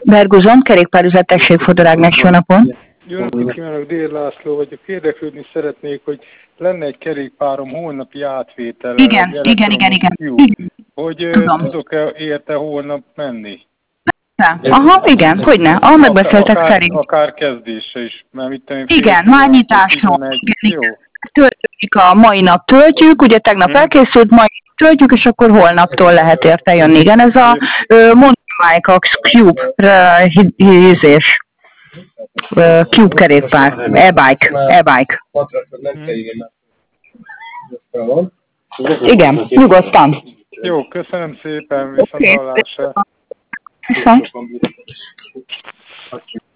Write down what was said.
Berguzon, kerékpárüzlet, tessék, Fodorágnes, jó napon! Jó napot kívánok, Dér László vagyok. Érdeklődni szeretnék, hogy lenne egy kerékpárom holnapi átvétel. Igen. Hogy Tudom. tudok-e érte holnap menni? Aha, igen, hogyne. A megbeszéltek szerint. Akár kezdése is. Mert mit tudom, Igen, már nyitásról. Jó. Töltjük a mai nap töltjük, ugye tegnap elkészült, mai nap töltjük, és akkor holnaptól lehet érte jönni. Igen, ez a Mountain Cube hízés. Cube kerékpár. E-bike. Igen, nyugodtan. Jó, köszönöm szépen, viszonthallásra. Viszont.